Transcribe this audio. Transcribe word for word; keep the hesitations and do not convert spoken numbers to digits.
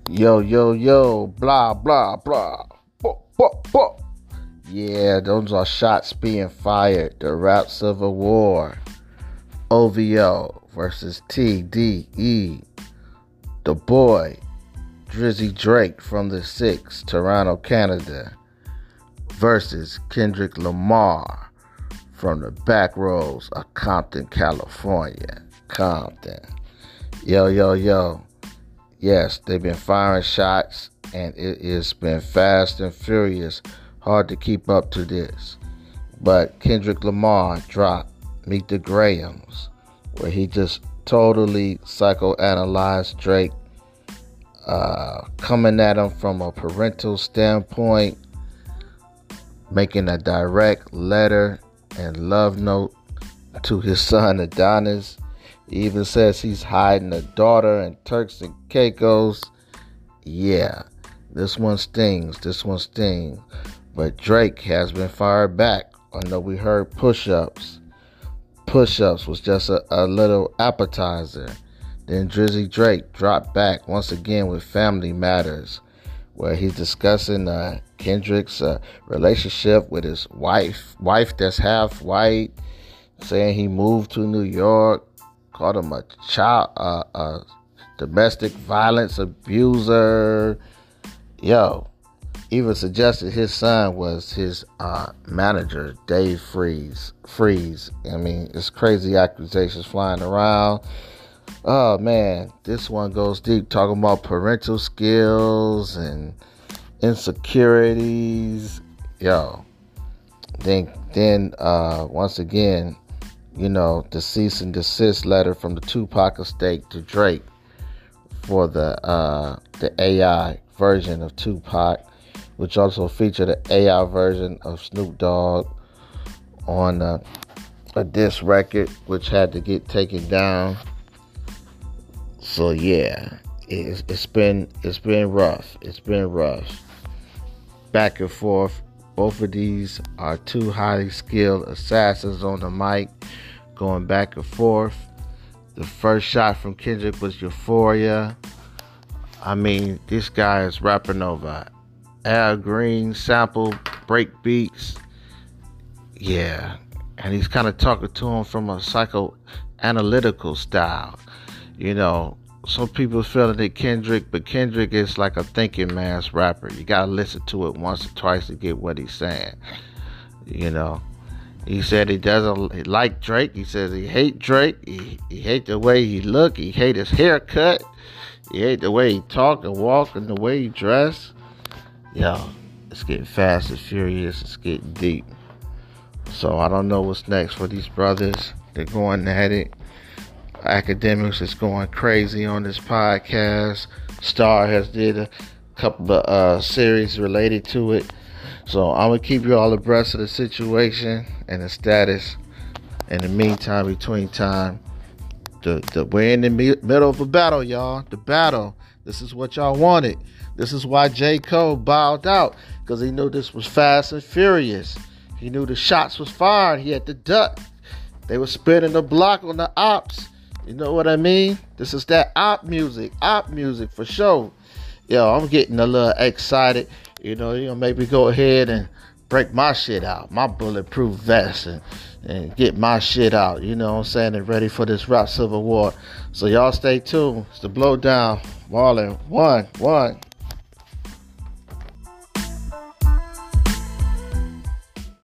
Yo, yo, yo, blah, blah, blah. Bo, bo, bo. Yeah, those are shots being fired. The rap civil war. O V O versus T D E. The boy, Drizzy Drake from the six, Toronto, Canada, versus Kendrick Lamar from the back roads of Compton, California. Compton. Yo, yo, yo. Yes, they've been firing shots, and it has been fast and furious. Hard to keep up to this. But Kendrick Lamar dropped Meet the Grahams, where he just totally psychoanalyzed Drake, uh, coming at him from a parental standpoint, making a direct letter and love note to his son Adonis. He even says he's hiding a daughter in Turks and Caicos. Yeah, this one stings. This one stings. But Drake has been fired back. I know we heard push-ups. Push-ups was just a, a little appetizer. Then Drizzy Drake dropped back once again with Family Matters, where he's discussing uh, Kendrick's uh, relationship with his wife, wife that's half white, saying he moved to New York, called him a child, uh, a domestic violence abuser. Yo, even suggested his son was his uh, manager, Dave Freeze. Freeze. I mean, it's crazy accusations flying around. Oh man, this one goes deep, talking about parental skills and insecurities. Yo, then then uh, once again, you know, the cease and desist letter from the Tupac estate to Drake for the uh, the A I version of Tupac, which also featured an A I version of Snoop Dogg on uh, a diss record, which had to get taken down. So yeah, it's, it's been it's been rough. It's been rough. Back and forth. Both of these are two highly skilled assassins on the mic, going back and forth. The first shot from Kendrick was Euphoria. I mean, this guy is rapping over Al Green sample, break beats. Yeah, and he's kind of talking to him from a psychoanalytical style. You know, some people feel that Kendrick, but Kendrick is like a thinking man's rapper. You gotta listen to it once or twice to get what he's saying. You know, he said he doesn't like Drake. He says he hate Drake. He, he hate the way he look. He hate his haircut. He hate the way he talk and walk and the way he dress. Yo, it's getting fast and furious. It's getting deep. So I don't know what's next for these brothers. They're going at it. Academics is going crazy on this podcast. Star has did a couple of uh, series related to it. So I'm going to keep you all abreast of the situation and the status. In the meantime, between time, the, the, we're in the me- middle of a battle, y'all. The battle. This is what y'all wanted. This is why J. Cole bowed out, because he knew this was fast and furious. He knew the shots was fired. He had to duck. They were spinning the block on the ops. You know what I mean? This is that op music. Op music for sure. Yo, I'm getting a little excited. You know, you know, maybe go ahead and break my shit out. My bulletproof vest and, and get my shit out. You know what I'm saying? And ready for this rap civil war. So y'all stay tuned. It's the Blowdown. Marlon. One. One.